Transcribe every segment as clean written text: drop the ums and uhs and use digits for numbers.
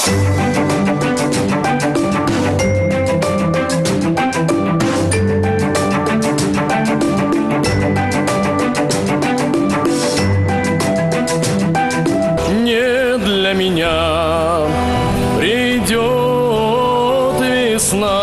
Не для меня придет весна,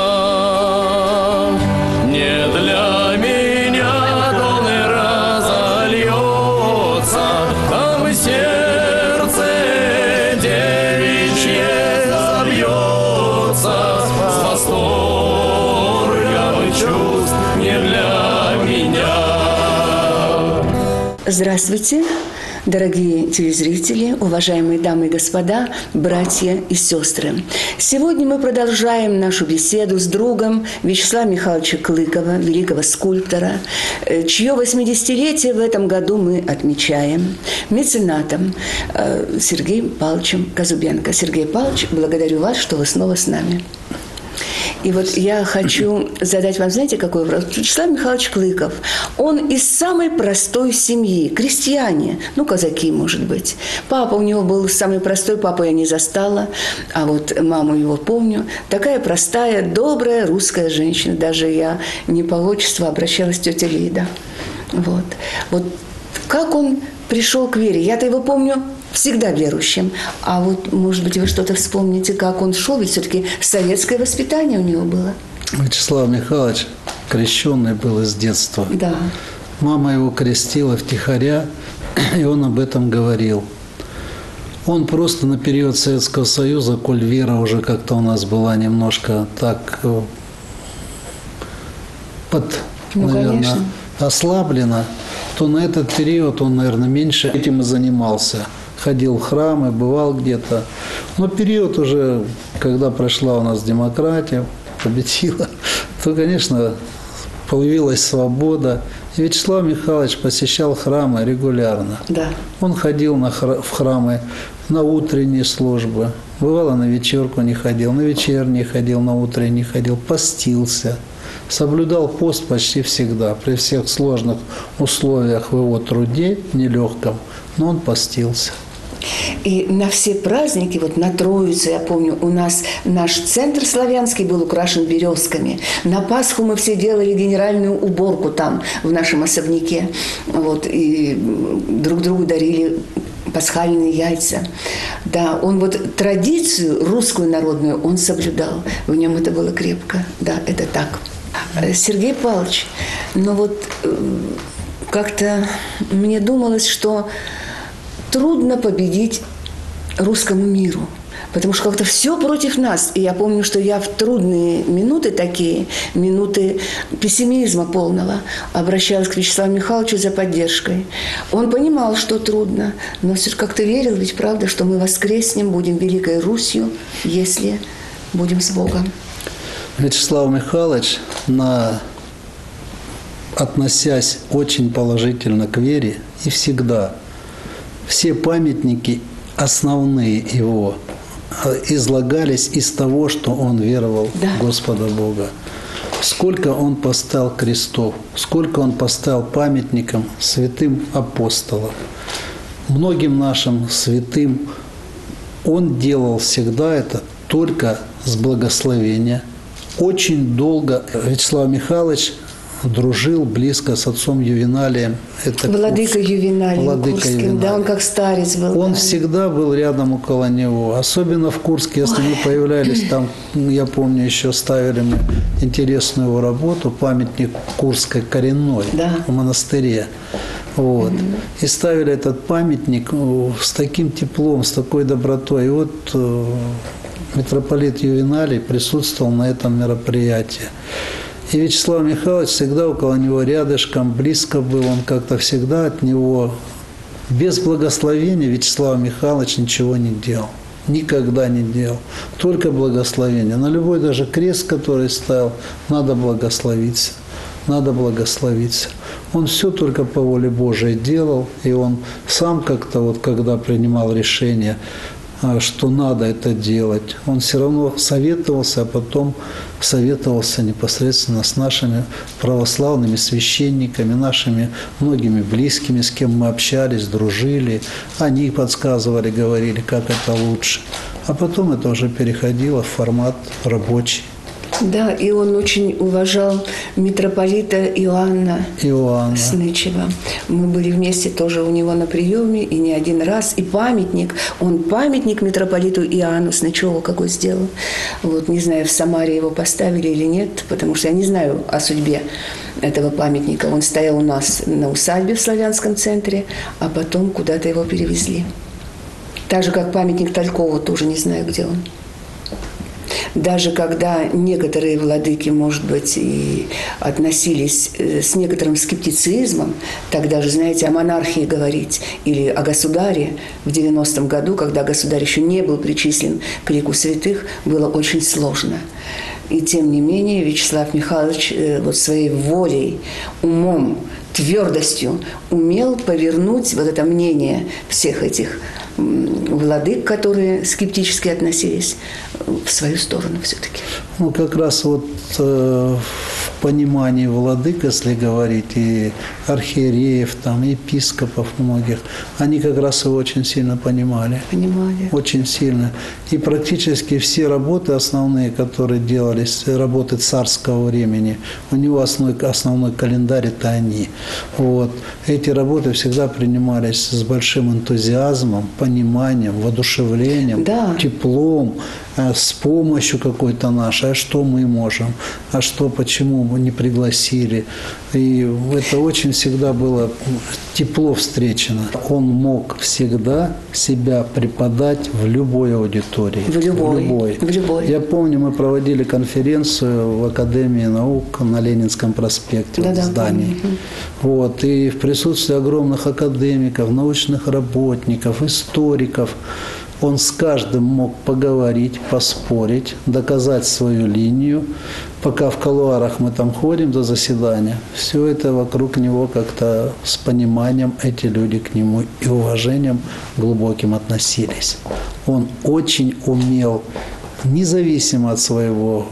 не для меня дон разольется, там сердце девичье забьется с восторгом чувств не для меня. Здравствуйте, дорогие телезрители, уважаемые дамы и господа, братья и сестры. Сегодня мы продолжаем нашу беседу с другом Вячеслава Михайловича Клыкова, великого скульптора, чье 80-летие в этом году мы отмечаем, меценатом Сергеем Павловичем Казубенко. Сергей Павлович, благодарю вас, что вы снова с нами. И вот я хочу задать вам, знаете, какой вопрос? Вячеслав Михайлович Клыков, он из самой простой семьи, крестьяне, ну, казаки, может быть. Папа у него был самый простой, папу я не застала, а вот маму его помню. Такая простая, добрая русская женщина, даже я не по отчеству обращалась тетя Лида. Вот как он пришел к вере, я-то его помню всегда верующим. А вот, может быть, вы что-то вспомните, как он шел, ведь все-таки советское воспитание у него было. Вячеслав Михайлович крещенный был с детства. Да. Мама его крестила втихаря, и он об этом говорил. Он просто на период Советского Союза, коль вера уже как-то у нас была немножко так наверное, ослаблена, то на этот период он, наверное, меньше этим и занимался. Ходил в храмы, бывал где-то. Но период уже, когда прошла у нас демократия, победила, то, конечно, появилась свобода. И Вячеслав Михайлович посещал храмы регулярно. Да. Он ходил в храмы на утренние службы. Бывало, на вечерку не ходил, на вечерние ходил, на утренние не ходил. Постился. Соблюдал пост почти всегда, при всех сложных условиях в его труде, нелегком, но он постился. И на все праздники, вот на Троицу, я помню, у нас наш центр славянский был украшен березками. На Пасху мы все делали генеральную уборку там, в нашем особняке. Вот, и друг другу дарили пасхальные яйца. Да, он вот традицию русскую народную он соблюдал. В нем это было крепко. Да, это так. Сергей Павлович, ну вот как-то мне думалось, что трудно победить русскому миру, потому что как-то все против нас. И я помню, что я в трудные минуты такие, минуты пессимизма полного, обращалась к Вячеславу Михайловичу за поддержкой. Он понимал, что трудно, но все же как-то верил, ведь правда, что мы воскреснем, будем Великой Русью, если будем с Богом. Вячеслав Михайлович, относясь очень положительно к вере, и всегда все памятники основные его излагались из того, что он веровал в Господа Бога. Сколько он поставил крестов, сколько он поставил памятникам святым апостолам. Многим нашим святым он делал всегда это только с благословения. Очень долго Вячеслав Михайлович дружил близко с отцом Ювеналием. Это Владыка Ювеналием Курским, да, он как старец был. Он всегда был рядом около него, особенно в Курске, если мы появлялись там, я помню, еще ставили мы интересную его работу, памятник Курской коренной в монастыре. Вот. И ставили этот памятник с таким теплом, с такой добротой. И вот митрополит Ювеналий присутствовал на этом мероприятии. И Вячеслав Михайлович всегда около него рядышком, близко был, он как-то всегда от него, без благословения Вячеслав Михайлович ничего не делал. Никогда не делал. Только благословение. На любой даже крест, который ставил, надо благословиться. Надо благословиться. Он все только по воле Божией делал, и он сам как-то, вот, когда принимал решение, что надо это делать, он все равно советовался, а потом советовался непосредственно с нашими православными священниками, нашими многими близкими, с кем мы общались, дружили. Они подсказывали, говорили, как это лучше. А потом это уже переходило в формат рабочий. Да, и он очень уважал митрополита Иоанна Снычева. Мы были вместе тоже у него на приеме, и не один раз. И он памятник митрополиту Иоанну Снычеву какой сделал. Вот, не знаю, в Самаре его поставили или нет, потому что я не знаю о судьбе этого памятника. Он стоял у нас на усадьбе в Славянском центре, а потом куда-то его перевезли. Так же, как памятник Талькову, тоже не знаю, где он. Даже когда некоторые владыки, может быть, и относились с некоторым скептицизмом, тогда же, знаете, о монархии говорить или о государе в 90-м году, когда государь еще не был причислен к лику святых, было очень сложно. И тем не менее Вячеслав Михайлович вот своей волей, умом, твердостью умел повернуть вот это мнение всех этих владык, которые скептически относились, в свою сторону все-таки. Ну, как раз вот в понимании владык, если говорить, и архиереев, там, епископов многих, они как раз его очень сильно понимали. Очень сильно. И практически все работы основные, которые делались, работы царского времени, у него основной календарь – это они. Вот. Эти работы всегда принимались с большим энтузиазмом, пониманием, воодушевлением, теплом, с помощью какой-то нашей, а что мы можем, а что, почему мы не пригласили. И это очень всегда было тепло встречено. Он мог всегда себя преподать в любой аудитории. В любой. Я помню, мы проводили конференцию в Академии наук на Ленинском проспекте, в здании. Вот, и в присутствии огромных академиков, научных работников, историков, он с каждым мог поговорить, поспорить, доказать свою линию. Пока в кулуарах мы там ходим до заседания, все это вокруг него как-то с пониманием эти люди к нему и уважением глубоким относились. Он очень умел, независимо от своего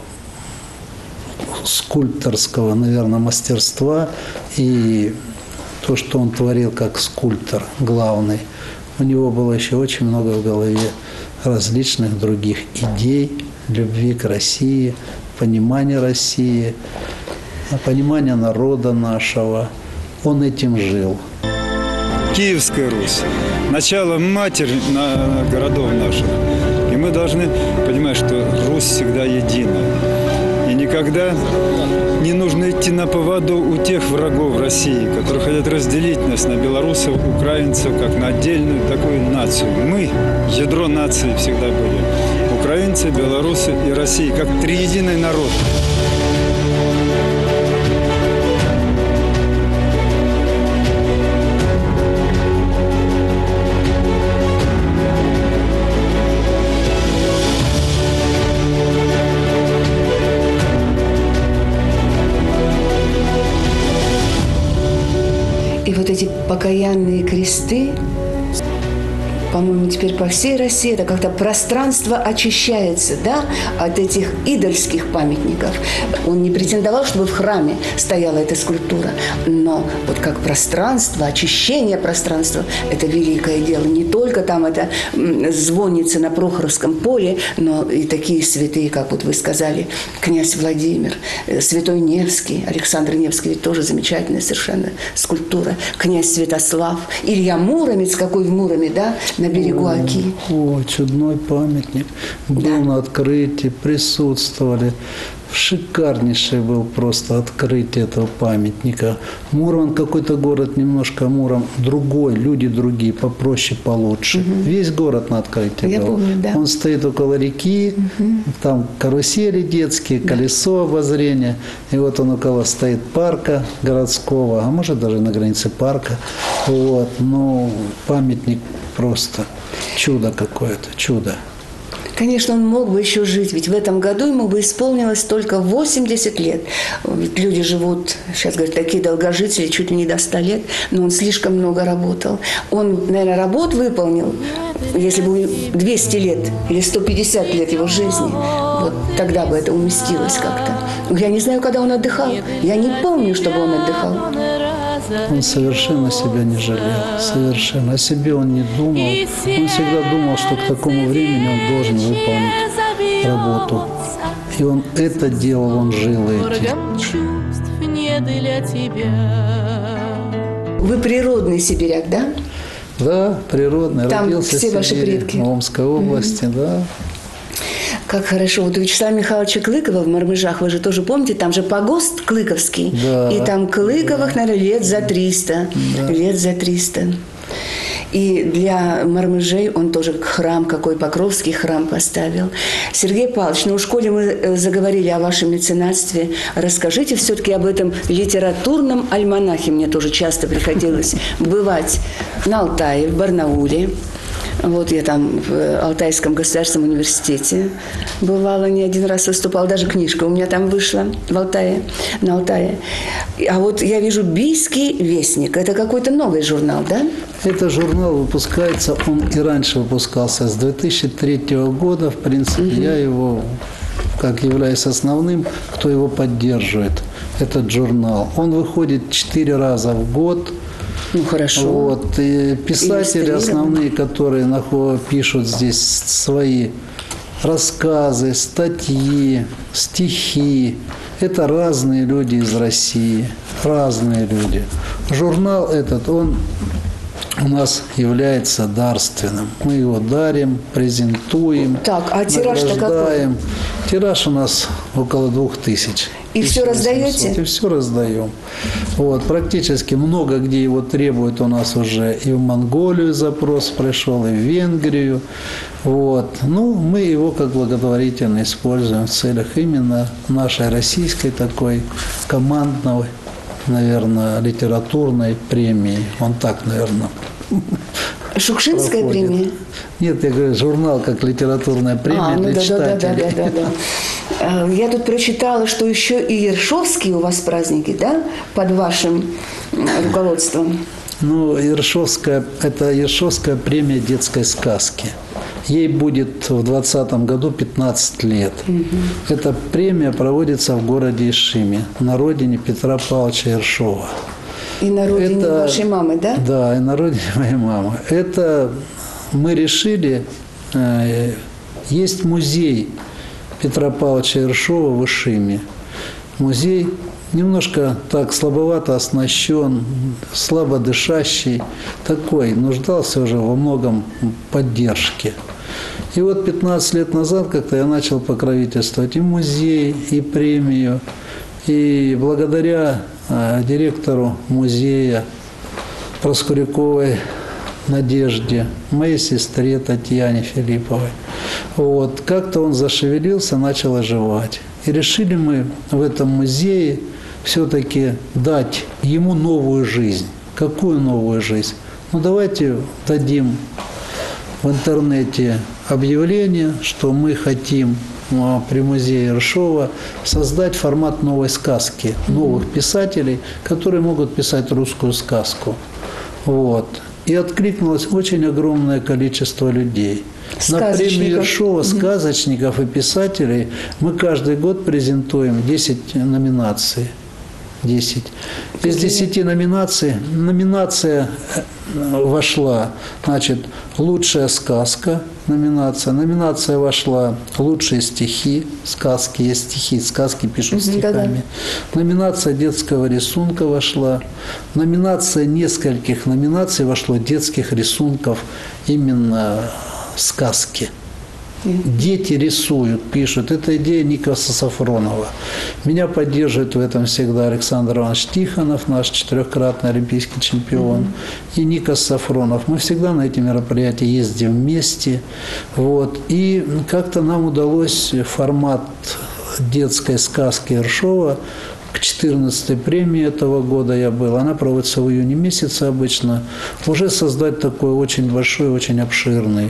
скульпторского, наверное, мастерства и то, что он творил как скульптор главный, у него было еще очень много в голове различных других идей, любви к России, понимания России, понимания народа нашего. Он этим жил. Киевская Русь, начало матерь городов наших. И мы должны понимать, что Русь всегда едина. И никогда не нужно идти на поводу у тех врагов России, которые хотят разделить нас на белорусов, украинцев, как на отдельную такую нацию. Мы, ядро нации всегда были. Украинцы, белорусы и Россия, как триединый народ. И вот эти покаянные кресты, по-моему, теперь по всей России, это как-то пространство очищается, да, от этих идольских памятников. Он не претендовал, чтобы в храме стояла эта скульптура, но вот как пространство, очищение пространства – это великое дело. Не только там это звонница на Прохоровском поле, но и такие святые, как вот вы сказали, князь Владимир, святой Невский, Александр Невский, ведь тоже замечательная совершенно скульптура, князь Святослав, Илья Муромец, какой в Муроме, да, на берегу Оки. О, чудной памятник. Был на открытии, присутствовали. Шикарнейшее был просто открытие этого памятника. Муром какой-то город, немножко Муром другой, люди другие, попроще, получше. Весь город на открытии Я был. помню, да. Он стоит около реки, там карусели детские, колесо обозрения. И вот он около стоит парка городского, а может даже на границе парка. Вот. Ну, памятник просто чудо какое-то, чудо. Конечно, он мог бы еще жить, ведь в этом году ему бы исполнилось только 80 лет. Ведь люди живут, сейчас говорят, такие долгожители, чуть ли не до 100 лет, но он слишком много работал. Он, наверное, работ выполнил, если бы 200 лет или 150 лет его жизни, вот тогда бы это уместилось как-то. Я не знаю, когда он отдыхал. Я не помню, чтобы он отдыхал. Он совершенно себя не жалел, совершенно. О себе он не думал. Он всегда думал, что к такому времени он должен выполнить работу. И он это делал, он жил этим. Вы природный сибиряк, да? Да, природный. Там родился все в ваши Сибири, предки. в Омской области, да. Как хорошо. Вот у Вячеслава Михайловича Клыкова в Мармыжах, вы же тоже помните, там же погост Клыковский. Да. И там Клыковых, наверное, лет за 300. Да. Лет за 300. И для Мармыжей он тоже храм, какой Покровский храм поставил. Сергей Павлович, ну в школе мы заговорили о вашем меценатстве. Расскажите все-таки об этом литературном альманахе. Мне тоже часто приходилось бывать на Алтае, в Барнауле. Вот я там в Алтайском государственном университете бывала, не один раз выступала, даже книжка у меня там вышла в Алтае, на Алтае. А вот я вижу «Бийский вестник». Это какой-то новый журнал, да? Это журнал выпускается, он и раньше выпускался, с 2003 года. В принципе, я его, как являюсь основным, кто его поддерживает, этот журнал. Он выходит 4 раза в год. Ну, хорошо. Вот. И писатели основные, которые пишут здесь свои рассказы, статьи, стихи, это разные люди из России, разные люди. Журнал этот, он у нас является дарственным. Мы его дарим, презентуем, так, а тираж-то награждаем. Тираж у нас около 2000. И все раздаете? И все раздаем. Вот, практически много где его требуют у нас уже. И в Монголию запрос пришел, и в Венгрию. Вот. Ну, мы его как благотворительно используем в целях именно нашей российской такой командной, наверное, литературной премии. Он так, наверное, Шукшинская проходит. премия? Нет, я говорю, журнал как литературная премия для читателей. Да. Я тут прочитала, что еще и Ершовские у вас праздники, да, под вашим руководством. Ну, это Ершовская премия детской сказки. Ей будет в 2020 году 15 лет. Эта премия проводится в городе Ишиме, на родине Петра Павловича Ершова. И на родине вашей мамы, да? Да, и на родине моей мамы. Это мы решили, есть музей Петра Павловича Ершова в Ишиме. Музей немножко так слабовато оснащен, слабо дышащий, такой, нуждался уже во многом поддержке. И вот 15 лет назад как-то я начал покровительствовать и музей, и премию. И благодаря директору музея Проскуряковой Надежде, моей сестре Татьяне Филипповой, вот, как-то он зашевелился, начал оживать. И решили мы в этом музее все-таки дать ему новую жизнь. Какую новую жизнь? Ну, давайте дадим в интернете объявление, что мы хотим при музее Ершова создать формат новой сказки, новых писателей, которые могут писать русскую сказку. Вот. И откликнулось очень огромное количество людей. На премию Ершова сказочников и писателей мы каждый год презентуем 10 номинаций. 10. Из 10 номинаций номинация вошла, значит, лучшая сказка, номинация вошла лучшие стихи, сказки, есть стихи, сказки пишут стихами. Номинация детского рисунка вошла, номинация нескольких номинаций вошло детских рисунков, именно сказки. Дети рисуют, пишут. Это идея Никаса Сафронова. Меня поддерживает в этом всегда Александр Иванович Тихонов, наш 4-кратный олимпийский чемпион, и Никас Сафронов. Мы всегда на эти мероприятия ездим вместе. Вот. И как-то нам удалось формат детской сказки Ершова к 14-й премии этого года я был. Она проводится в июне месяце обычно. Уже создать такой очень большой, очень обширный.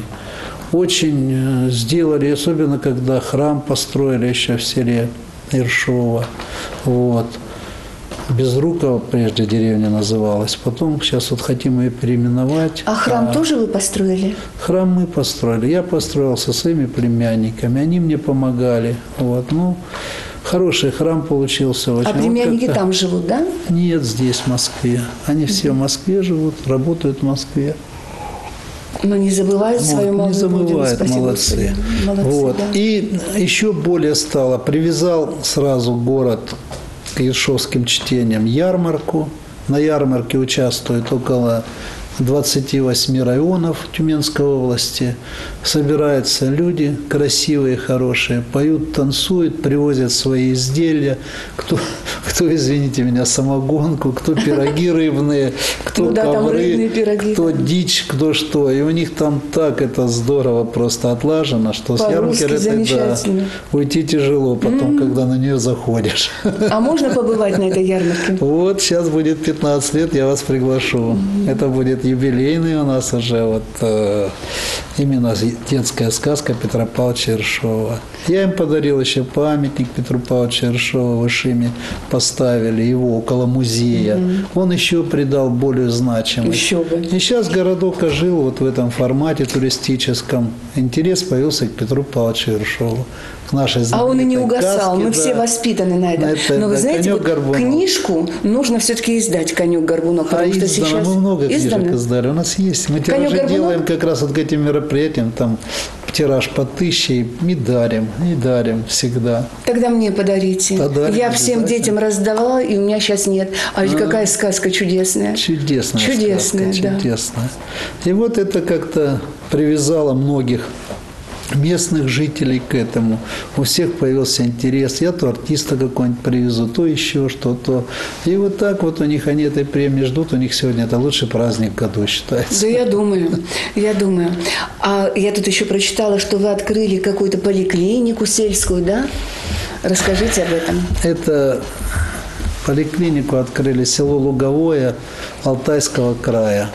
Очень сделали, особенно когда храм построили еще в селе Ершова. Вот. Безруково прежде деревня называлась. Потом сейчас вот хотим ее переименовать. А храм тоже вы построили? Храм мы построили. Я построил со своими племянниками. Они мне помогали. Вот. Ну, Хороший храм получился очень. А племянники там живут, да? Нет, здесь, в Москве. Они все в Москве живут, работают в Москве. Но не забывают свою Не молодую родину. забывают, Спасибо, молодцы. Господи. Молодцы, Вот. да. И еще более стало. Привязал сразу город к ершовским чтениям ярмарку. На ярмарке участвует около 28 районов Тюменской области. Собираются люди красивые, хорошие, поют, танцуют, привозят свои изделия. Кто, извините меня, самогонку, кто пироги рыбные, кто да, там ковры, рыбные пироги, кто дичь, кто что. И у них там так это здорово просто отлажено, что с ярмарки замечательно. уйти тяжело потом, когда на нее заходишь. А можно побывать на этой ярмарке? Вот сейчас будет 15 лет, я вас приглашу. Это будет юбилейный у нас уже вот именно детская сказка Петра Павловича Ершова. Я им подарил еще памятник Петру Павловичу Ершову в Ишиме, поставили его около музея. Он еще придал более значимость. Еще бы. И сейчас городок ожил вот в этом формате туристическом. Интерес появился к Петру Павловичу Ершову. К нашей А он и не знаменитой угасал. каске, Мы да. все воспитаны на этом. Но вы да, знаете, вот «Конек-горбунок». книжку нужно все-таки издать «Конек-горбунок», потому что издано, сейчас мы много книжек издано. издали. У нас есть. Мы тиражи «Конек-горбунок»? делаем как раз вот к этим мероприятиям. Там тираж по 1000 и дарим всегда. Тогда мне подарите. Подарим Я всем обязательно. детям раздавала, и у меня сейчас нет. А ведь какая сказка чудесная. Чудесная Чудесная, сказка, да. чудесная. И вот это как-то привязало многих местных жителей к этому. У всех появился интерес. Я то артиста какого-нибудь привезу, то еще что-то. И вот так вот у них, они этой премии ждут. У них сегодня это лучший праздник в году считается. Да, я думаю. А я тут еще прочитала, что вы открыли какую-то поликлинику сельскую, да? Расскажите об этом. Это поликлинику открыли село Луговое Алтайского края.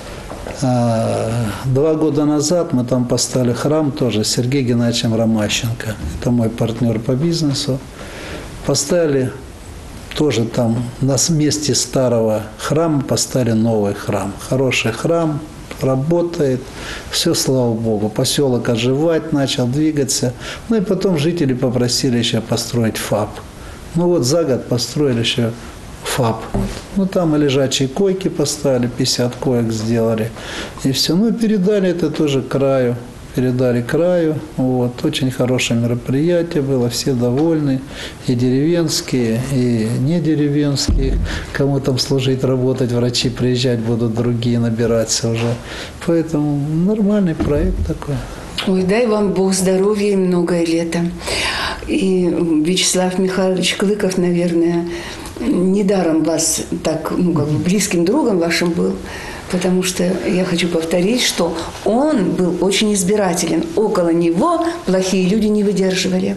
2 года назад мы там поставили храм тоже с Сергеем Геннадьевичем Ромащенко. Это мой партнер по бизнесу. Поставили тоже там на месте старого храма поставили новый храм. Хороший храм, работает. Все, слава Богу. Поселок оживать начал, двигаться. Ну и потом жители попросили еще построить ФАП. Ну вот за год построили еще ФАП. Ну там и лежачие койки поставили, 50 коек сделали. И все. Ну и передали это тоже краю. Передали краю. Вот. Очень хорошее мероприятие было. Все довольны. И деревенские, и не деревенские. Кому там служить, работать, врачи приезжать будут, другие набираться уже. Поэтому нормальный проект такой. Ой, дай вам Бог здоровья и многое лето. И Вячеслав Михайлович Клыков, наверное, недаром вас так, близким другом вашим был, потому что я хочу повторить, что он был очень избирателен. Около него плохие люди не выдерживали.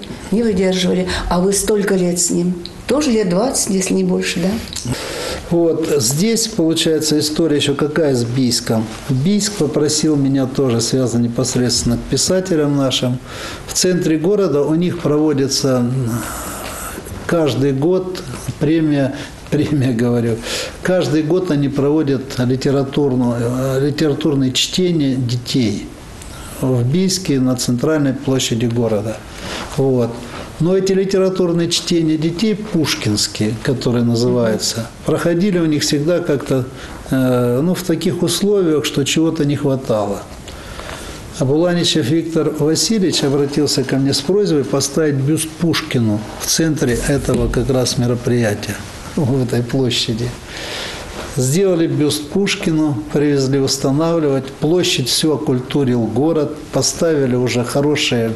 А вы столько лет с ним. Тоже лет 20, если не больше, да? Вот здесь, получается, история еще какая с Бийском. Бийск попросил меня тоже, связано непосредственно к писателям нашим. В центре города у них проводится каждый год премия, говорю, каждый год они проводят литературные чтения детей в Бийске на центральной площади города. Вот. Но эти литературные чтения детей пушкинские, которые называются, проходили у них всегда как-то в таких условиях, что чего-то не хватало. А Буланичев Виктор Васильевич обратился ко мне с просьбой поставить бюст Пушкину в центре этого как раз мероприятия, в этой площади. Сделали бюст Пушкину, привезли устанавливать. Площадь всю окультурил город. Поставили уже хорошие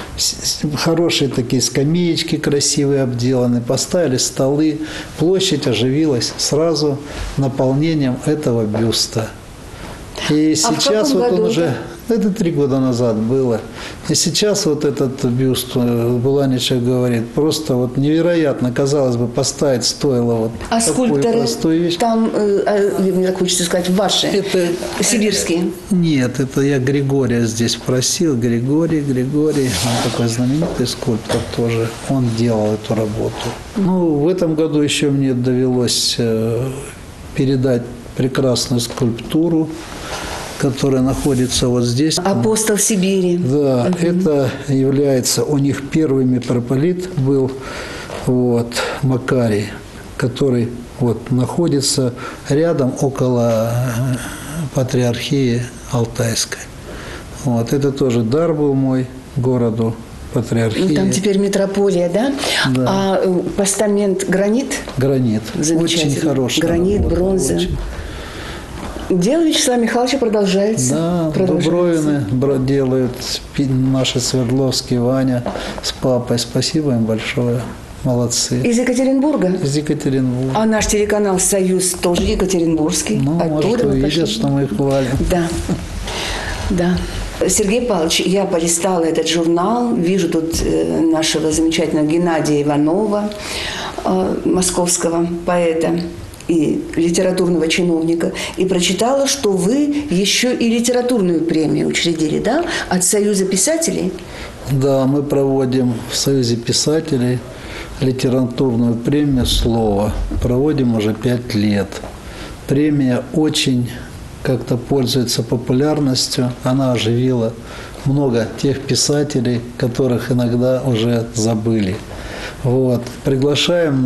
такие скамеечки красивые, обделаны. Поставили столы. Площадь оживилась сразу наполнением этого бюста. И сейчас вот он уже... Это 3 года назад было. И сейчас вот этот бюст, Буланичев говорит, просто вот невероятно, казалось бы, поставить стоило вот а такую скульпторы простую вещь. там, мне так хочется сказать, ваши, Это, сибирские? Нет, это я Григория здесь просил. Григорий, он такой знаменитый скульптор тоже, он делал эту работу. Ну, в этом году еще мне довелось передать прекрасную скульптуру, которая находится вот здесь. Апостол Сибири. Да, это является у них первый митрополит был вот, Макарий, который вот находится рядом около патриархии Алтайской. Вот, это тоже дар был мой городу, патриархии. Там теперь метрополия, да? Да. А постамент гранит? Гранит. Замечательно. Очень хороший. Гранит, работа, бронза. очень. Дело Вячеслава Михайловича продолжается. Да, продолжается. Дубровины делают наши Свердловские, Ваня с папой. Спасибо им большое. Молодцы. Из Екатеринбурга? Из Екатеринбурга. А наш телеканал «Союз» тоже екатеринбургский. Ну, может, увидят, что мы их хвалим. Да, да. Сергей Павлович, я полистала этот журнал, вижу тут нашего замечательного Геннадия Иванова, московского поэта и литературного чиновника, и прочитала, что вы еще и литературную премию учредили, да, от Союза писателей? Да, мы проводим в Союзе писателей литературную премию «Слово». Проводим уже 5 лет. Премия очень как-то пользуется популярностью. Она оживила много тех писателей, которых иногда уже забыли. Вот. Приглашаем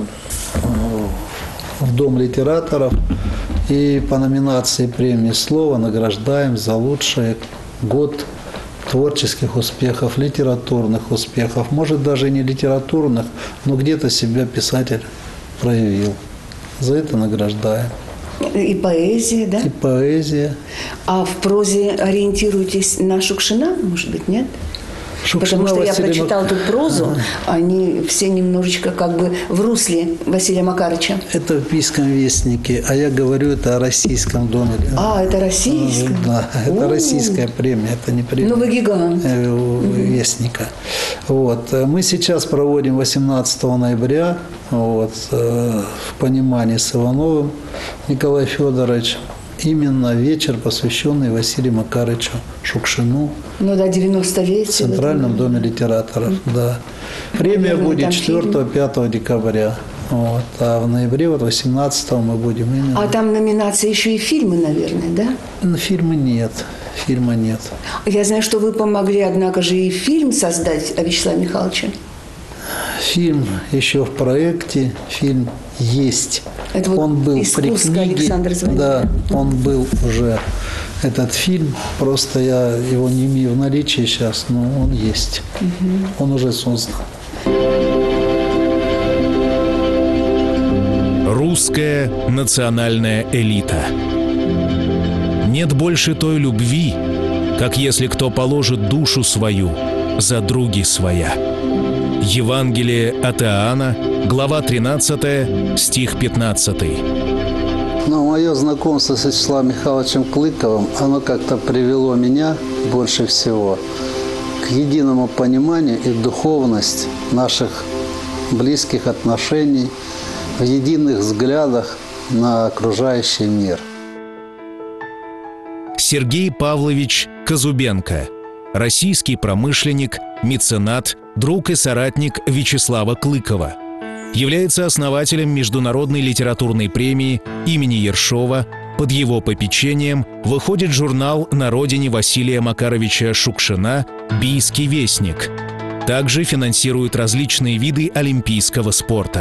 в Дом литераторов и по номинации премии «Слово» награждаем за лучший год творческих успехов, литературных успехов. Может, даже и не литературных, но где-то себя писатель проявил. За это награждаем. И поэзия, да? И поэзия. А в прозе ориентируетесь на Шукшина, может быть, нет? Шукшина, Потому что я Василий прочитала тут прозу, они все немножечко как бы в русле Василия Макарыча. Это в Пийском вестнике, а я говорю, это о Российском доме. А, это российское? Да, это российская премия, это не премия. Ну, вы гигант. Вестника. Вот. Мы сейчас проводим 18 ноября вот, в понимании с Ивановым Николаем Федоровичем именно вечер, посвященный Василию Макарычу Шукшину. Ну да, 90-летие. В Центральном доме литераторов, да. Премия будет 4-5 декабря. Вот. А в ноябре, вот 18-го мы будем именно... А там номинация еще и фильмы, наверное, да? Фильма нет. Фильма нет. Я знаю, что вы помогли, однако же, и фильм создать о Вячеславе Михайловиче. Фильм еще в проекте, фильм есть. Это вот он был из при Курска книге, Александр звонил. да, он был уже этот фильм, просто я его не имею в наличии сейчас, но он есть, он уже создан. Русская национальная элита. Нет больше той любви, как если кто положит душу свою за други своя. Евангелие от Иоанна, глава 13, стих 15. Но мое знакомство с Вячеславом Михайловичем Клыковым, оно как-то привело меня больше всего к единому пониманию и духовность наших близких отношений, в единых взглядах на окружающий мир. Сергей Павлович Казубенко. Российский промышленник, меценат, друг и соратник Вячеслава Клыкова. Является основателем Международной литературной премии имени Ершова. Под его попечением выходит журнал на родине Василия Макаровича Шукшина «Бийский вестник». Также финансирует различные виды олимпийского спорта.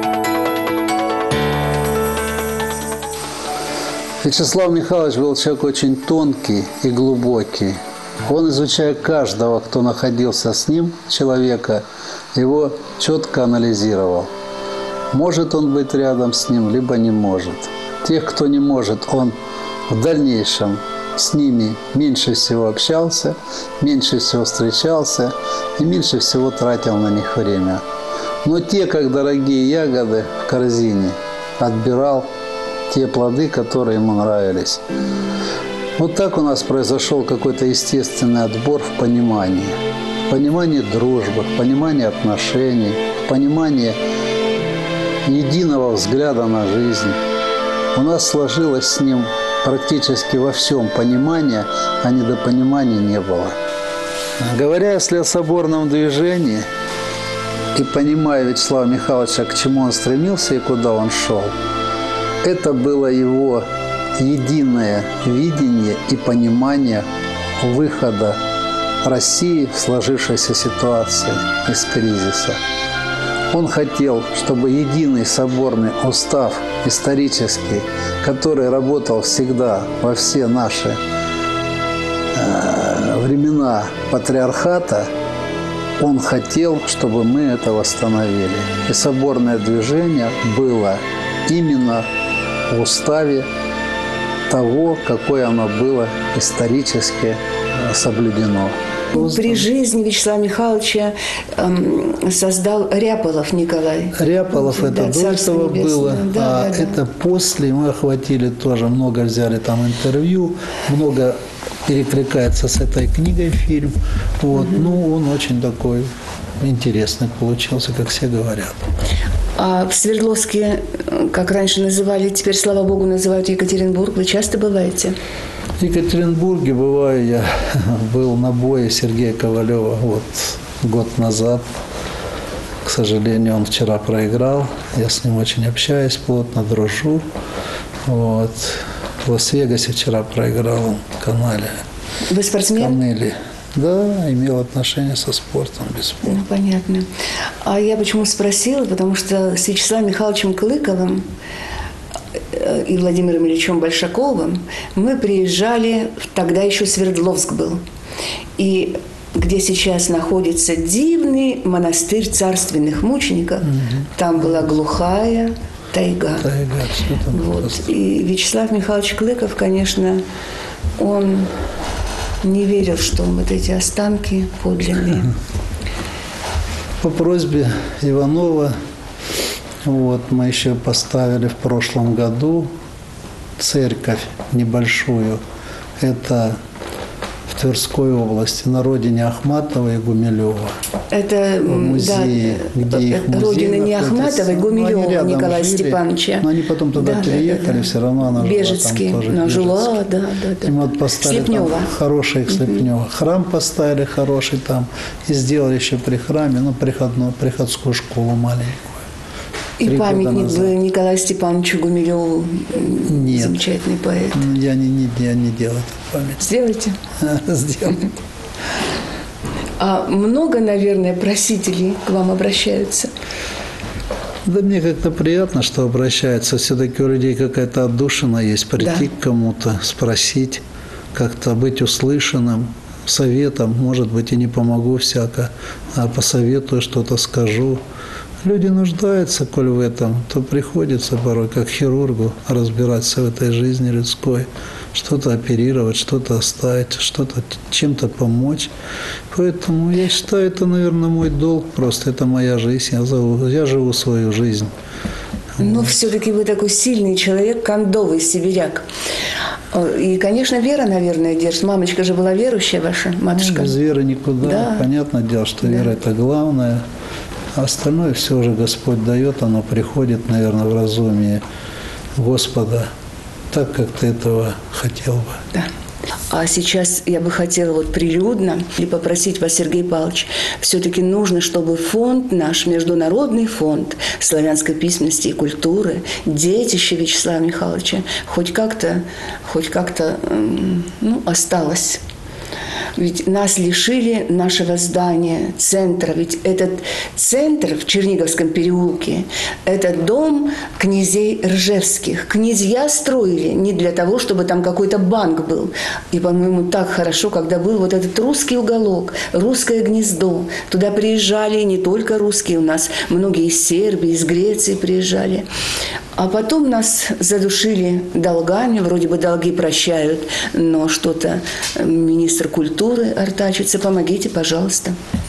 Вячеслав Михайлович был человек очень тонкий и глубокий. Он, изучая каждого, кто находился с ним, человека, его четко анализировал. Может он быть рядом с ним, либо не может. Тех, кто не может, он в дальнейшем с ними меньше всего общался, меньше всего встречался и меньше всего тратил на них время. Но те, как дорогие ягоды в корзине, отбирал те плоды, которые ему нравились. Вот так у нас произошел какой-то естественный отбор в понимании. В понимании дружбы, в понимании отношений, в понимании единого взгляда на жизнь. У нас сложилось с ним практически во всем понимание, а недопонимания не было. Говоря, если о соборном движении и понимая Вячеслава Михайловича, к чему он стремился и куда он шел, это было его единое видение и понимание выхода России в сложившейся ситуации из кризиса. Он хотел, чтобы единый соборный устав исторический, который работал всегда во все наши времена патриархата, он хотел, чтобы мы это восстановили. И соборное движение было именно в уставе того, какое оно было исторически соблюдено. При жизни Вячеслава Михайловича создал Ряполов Николай. Ряполов это до этого было, да. Это после. Мы охватили тоже, много взяли там интервью, много перекликается с этой книгой фильм. Вот. Ну, он очень такой интересный получился, как все говорят. А в Свердловске, как раньше называли, теперь, слава богу, называют Екатеринбург. Вы часто бываете? В Екатеринбурге бываю. Я был на бое Сергея Ковалева год назад. К сожалению, он вчера проиграл. Я с ним очень общаюсь, плотно дружу. Вот. В Лас-Вегасе вчера проиграл Канеле. Вы спортсмен? Канеле. Да, имел отношение со спортом, бесспорно. Ну, понятно. А я почему спросила? Потому что с Вячеславом Михайловичем Клыковым и Владимиром Ильичем Большаковым мы приезжали, тогда еще Свердловск был, и где сейчас находится дивный монастырь царственных мучеников, там была глухая тайга. Вот. И Вячеслав Михайлович Клыков, конечно, он не верил, что вот эти останки подлинные. По просьбе Иванова мы еще поставили в прошлом году церковь небольшую. Это в Тверской области, на родине Ахматова и Гумилева. Это музей, да, где их музей родина не Ахматова и Гумилева Николая Степановича. Но они потом туда переехали, все равно она Бежецкий, жила там тоже. Жила, да. И мы поставили Слепнева. Хороший Слепнева. Храм поставили хороший там. И сделали еще при храме, приходскую школу маленькую. И памятник Николаю Степановичу Гумилеву. Нет. Замечательный поэт. Я не делаю этот памятник. Сделайте? Сделаю. А много, наверное, просителей к вам обращаются? Да мне как-то приятно, что обращаются. Все-таки у людей какая-то отдушина есть. Прийти к кому-то, спросить, как-то быть услышанным, советом. Может быть, и не помогу всяко, а посоветую, что-то скажу. Люди нуждаются, коль в этом, то приходится порой, как хирургу, разбираться в этой жизни людской, что-то оперировать, что-то оставить, что-то чем-то помочь. Поэтому я считаю, это, наверное, мой долг просто, это моя жизнь, я живу свою жизнь. Но все-таки вы такой сильный человек, кондовый сибиряк. И, конечно, вера, наверное, держит. Мамочка же была верующая ваша, матушка. Без веры никуда. Да. Понятное дело, что вера – это главное. А остальное все уже Господь дает, оно приходит, наверное, в разумие Господа, так, как ты этого хотел бы. Да. А сейчас я бы хотела прилюдно попросить вас, Сергей Павлович, все-таки нужно, чтобы фонд наш, Международный фонд славянской письменности и культуры, детище Вячеслава Михайловича, хоть как-то осталось. Ведь нас лишили нашего здания, центра. Ведь этот центр в Черниговском переулке – это дом князей Ржевских. Князья строили не для того, чтобы там какой-то банк был. И, по-моему, так хорошо, когда был вот этот русский уголок, русское гнездо. Туда приезжали не только русские у нас, многие из Сербии, из Греции приезжали. А потом нас задушили долгами, вроде бы долги прощают, но что-то министр культуры артачится. Помогите, пожалуйста.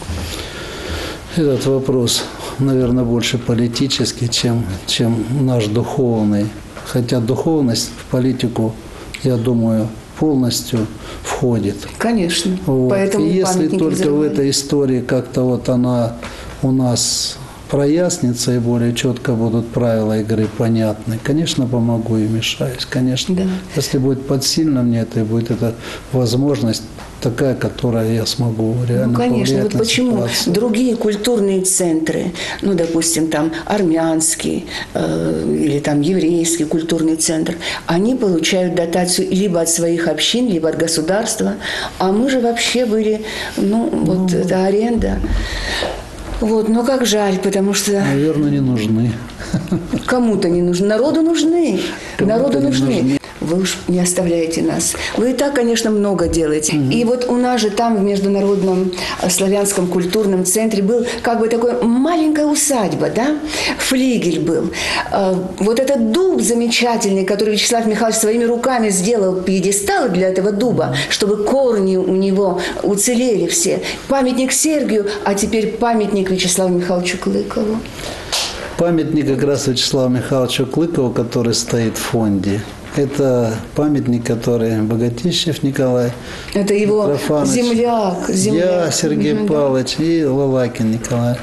Этот вопрос, наверное, больше политический, чем наш духовный. Хотя духовность в политику, я думаю, полностью входит. Конечно. Поэтому и если только в этой истории как-то она у нас прояснится и более четко будут правила игры понятны, конечно, помогу и мешаюсь, конечно. Да. Если будет подсильно мне это, и будет эта возможность такая, которая я смогу реально повлиять. Конечно, на почему ситуацию. Другие культурные центры, допустим, там армянский или там еврейский культурный центр, они получают дотацию либо от своих общин, либо от государства, а мы же вообще были, это аренда. Вот, но как жаль, потому что Наверное, не нужны. кому-то не нужны, народу нужны. Кому-то Народу не нужны. нужны. Вы уж не оставляете нас. Вы и так, конечно, много делаете. И вот у нас же там в Международном славянском культурном центре был как бы такой маленькая усадьба, да? Флигель был. Вот этот дуб замечательный, который Вячеслав Михайлович своими руками сделал пьедестал для этого дуба, чтобы корни у него уцелели все. Памятник Сергию, а теперь памятник Вячеславу Михайловичу Клыкову. Памятник как раз Вячеславу Михайловичу Клыкову, который стоит в фонде. Это памятник, который Богатищев Николай. Это его Митрофанович, земляк. Я, Сергей Павлович и Лалакин Николай.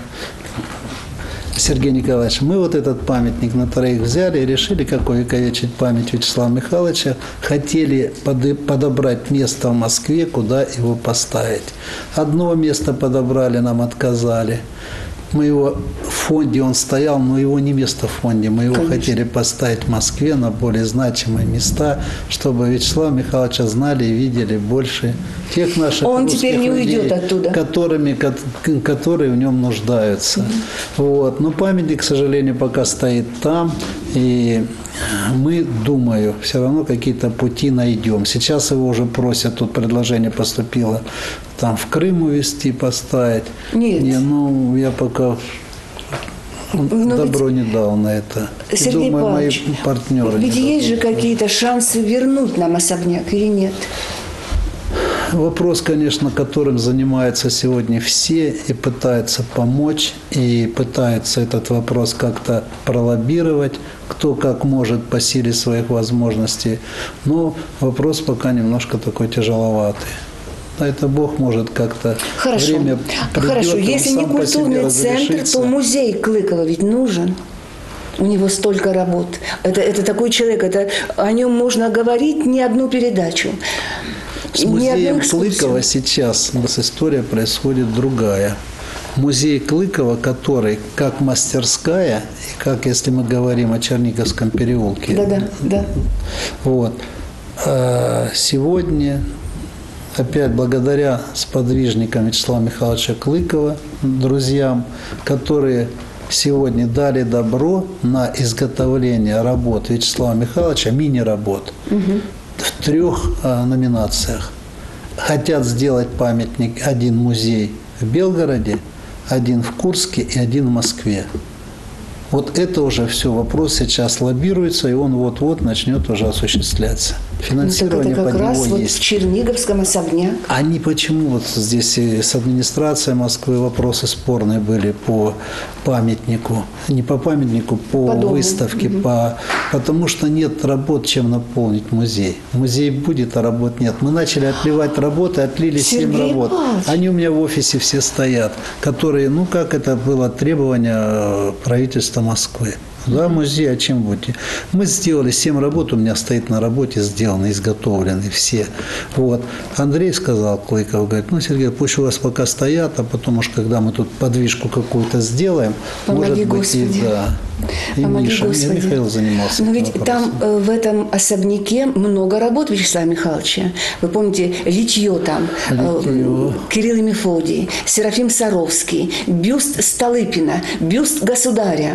Сергей Николаевич, мы вот этот памятник на троих взяли и решили, как увековечить память Вячеслава Михайловича. Хотели подобрать место в Москве, куда его поставить. Одно место подобрали, нам отказали. Мы его в фонде, он стоял, но его не место в фонде. Мы его хотели поставить в Москве на более значимые места, чтобы Вячеслава Михайловича знали и видели больше тех наших Он русских теперь не людей, уйдет оттуда. которые в нем нуждаются. Вот. Но памятник, к сожалению, пока стоит там. И мы, думаю, все равно какие-то пути найдем. Сейчас его уже просят, тут предложение поступило, там в Крым увезти, поставить. Нет. Я пока добро не дал на это. Сергей Думаю, Павлович, мои партнеры. ведь есть же какие-то шансы вернуть нам особняк или нет? Вопрос, конечно, которым занимаются сегодня все и пытаются помочь, и пытаются этот вопрос как-то пролоббировать, кто как может по силе своих возможностей. Но вопрос пока немножко такой тяжеловатый. А это Бог может как-то время придет, Хорошо. Если не сам по себе культурный центр, разрешится. то музей Клыкова ведь нужен. У него столько работ. Это такой человек, о нем можно говорить не одну передачу. С музеем Клыкова сейчас у нас история происходит другая. Музей Клыкова, который как мастерская, и как, если мы говорим о Черниговском переулке. Да. Вот. Сегодня, опять благодаря сподвижникам Вячеслава Михайловича Клыкова, друзьям, которые сегодня дали добро на изготовление работ Вячеслава Михайловича, мини-работ, в 3 номинациях. Хотят сделать памятник, один музей в Белгороде, один в Курске и один в Москве. Вот это уже все, вопрос сейчас лоббируется, и он вот-вот начнет уже осуществляться. Финансирование это под как раз него вот есть. в Черниговском особняк. Они почему вот здесь и с администрацией Москвы вопросы спорные были по памятнику, не по памятнику, по выставке, потому что нет работ, чем наполнить музей. Музей будет, а работ нет. Мы начали отливать работы, отлили 7 работ. Павлович. Они у меня в офисе все стоят, которые, как это было требование правительства Москвы. Да, музей, а чем будете? Мы сделали 7 работ, у меня стоит на работе, сделаны, изготовлены все. Вот. Андрей сказал, Клыков, говорит, Сергей, пусть у вас пока стоят, а потом уж, когда мы тут подвижку какую-то сделаем, Помоги, может быть, Господи. и да. И Помоги, Миша, Господи. и Михаил занимался. Но этим ведь вопросом. там в этом особняке много работ Вячеслава Михайловича. Вы помните, литье там, Кирилл и Мефодий, Серафим Саровский, бюст Столыпина, бюст государя.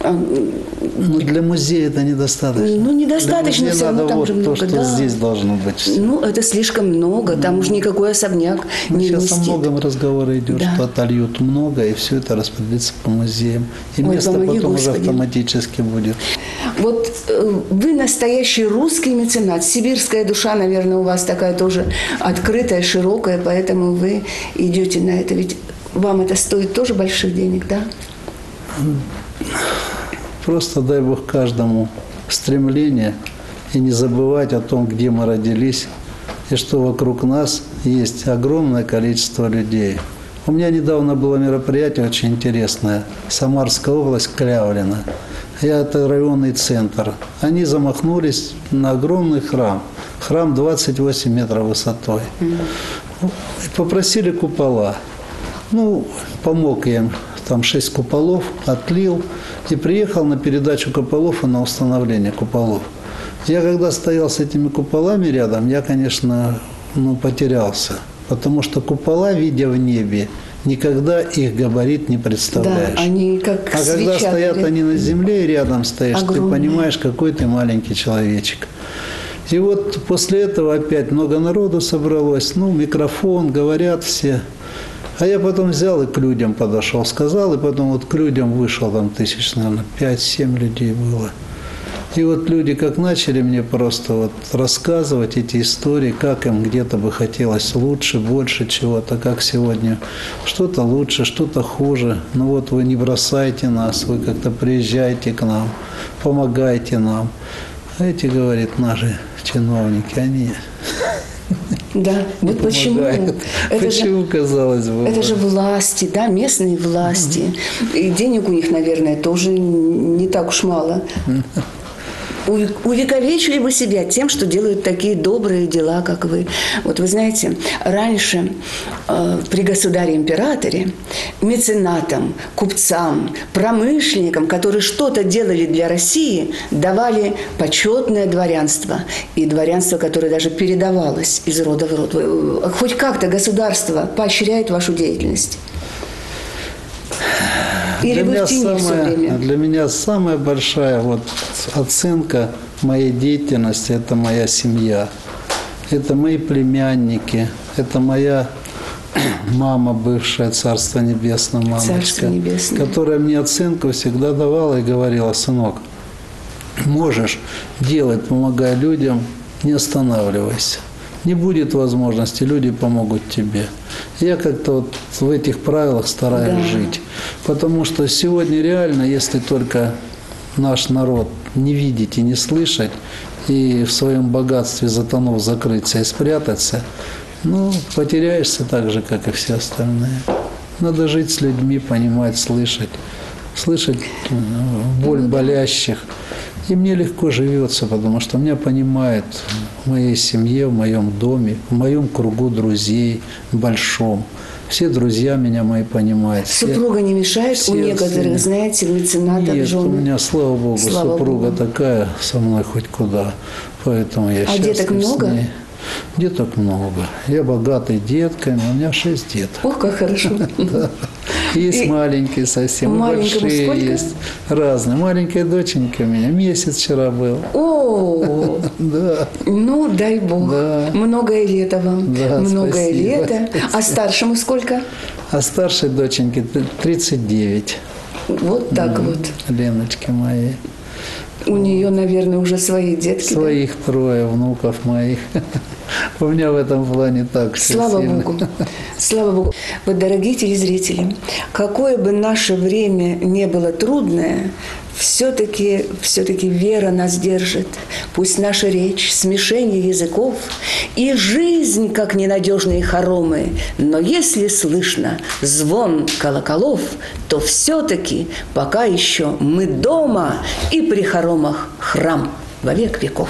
Для музея это недостаточно. Недостаточно, Для все музея равно надо там вот же много. то, что здесь должно быть. Все. Это слишком много, там уж никакой особняк не Сейчас о вместит. многом разговор идет, Да. что отольют много, и все это распределится по музеям. И Ой, место помоги, потом уже Господи. автоматически будет. Вот вы настоящий русский меценат. Сибирская душа, наверное, у вас такая тоже открытая, широкая, поэтому вы идете на это. Ведь вам это стоит тоже больших денег, да? Просто дай Бог каждому стремление и не забывать о том, где мы родились, и что вокруг нас есть огромное количество людей. У меня недавно было мероприятие очень интересное. Самарская область, Клявлино. Это районный центр. Они замахнулись на огромный храм. Храм 28 метров высотой. И попросили купола. Помог я им. Там 6 куполов, отлил. И приехал на передачу куполов и на установление куполов. Я когда стоял с этими куполами рядом, я, конечно, потерялся. Потому что купола, видя в небе, никогда их габарит не представляешь. Да, они как а когда стоят были. они на земле и рядом стоишь, Огромные. ты понимаешь, какой ты маленький человечек. И вот после этого опять много народу собралось, микрофон, говорят все. А я потом взял и к людям подошел, сказал, и потом вот к людям вышел, там тысяч, наверное, 5-7 людей было. И вот люди как начали мне просто вот рассказывать эти истории, как им где-то бы хотелось лучше, больше чего-то, как сегодня что-то лучше, что-то хуже. Ну вот вы не бросайте нас, вы как-то приезжайте к нам, помогайте нам. А эти, говорит, наши чиновники, они... Да, вот почему? Почему, казалось бы? Это же власти, да, местные власти. И денег у них, наверное, тоже не так уж мало. Увековечили бы себя тем, что делают такие добрые дела, как вы. Вот вы знаете, раньше при государе-императоре меценатам, купцам, промышленникам, которые что-то делали для России, давали почетное дворянство. И дворянство, которое даже передавалось из рода в род. Хоть как-то государство поощряет вашу деятельность? Или вы в тени все время? Для меня самая большая оценка моей деятельности – это моя семья. Это мои племянники, это моя мама бывшая, Царство Небесное, мамочка, Царство Небесное. Которая мне оценку всегда давала и говорила: сынок, можешь делать, помогая людям, не останавливайся. Не будет возможности, люди помогут тебе. Я как-то в этих правилах стараюсь жить. Потому что сегодня реально, если только наш народ не видеть и не слышать, и в своем богатстве затонув закрыться и спрятаться, потеряешься так же, как и все остальные. Надо жить с людьми, понимать, слышать боль болящих. И мне легко живется, потому что меня понимают в моей семье, в моем доме, в моем кругу друзей большом. Все друзья меня мои понимают. Супруга не мешает? У некоторых, знаете, меценатов, Нет, жены. у меня, слава Богу, супруга такая со мной хоть куда. Поэтому я счастлив. А деток много? С ней. Деток много. Я богатый детками, у меня 6 деток. Ох, как хорошо. Есть маленькие совсем, большие есть. Разные. Маленькая доченька у меня, месяц вчера был. О, да. Дай Бог. Да. Многое лето вам. Да, многое спасибо. лето. А старшему сколько? А старшей доченьке 39. Вот так вот. Леночки моей. У нее, наверное, уже свои детки. Своих 3 внуков моих. У меня в этом плане так все Слава сильно. Богу. Слава Богу. Вот, дорогие телезрители, какое бы наше время не было трудное, все-таки вера нас держит. Пусть наша речь, смешение языков и жизнь, как ненадежные хоромы, но если слышно звон колоколов, то все-таки пока еще мы дома и при хоромах храм во век веков.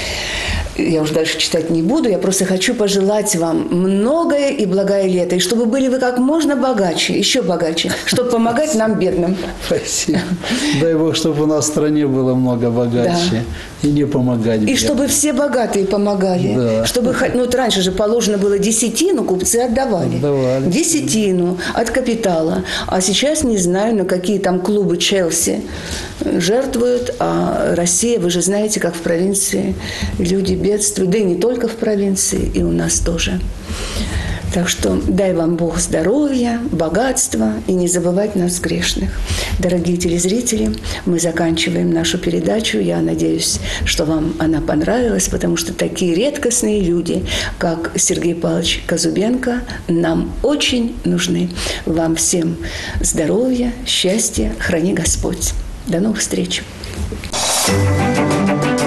Я уже дальше читать не буду, я просто хочу пожелать вам многое и благое лето, и чтобы были вы как можно богаче, еще богаче, чтобы помогать нам, бедным. Спасибо. Дай Бог, чтобы у нас в стране было много богаче и не помогать бедным. И чтобы все богатые помогали. Да. Чтобы, раньше же положено было десятину, купцы отдавали. Десятину от капитала. А сейчас не знаю, на какие там клубы Челси жертвуют, а Россия, вы же знаете, как в провинции люди бедствуют, да и не только в провинции, и у нас тоже. Так что дай вам Бог здоровья, богатства и не забывать нас, грешных. Дорогие телезрители, мы заканчиваем нашу передачу. Я надеюсь, что вам она понравилась, потому что такие редкостные люди, как Сергей Павлович Казубенко, нам очень нужны. Вам всем здоровья, счастья, храни Господь. До новых встреч.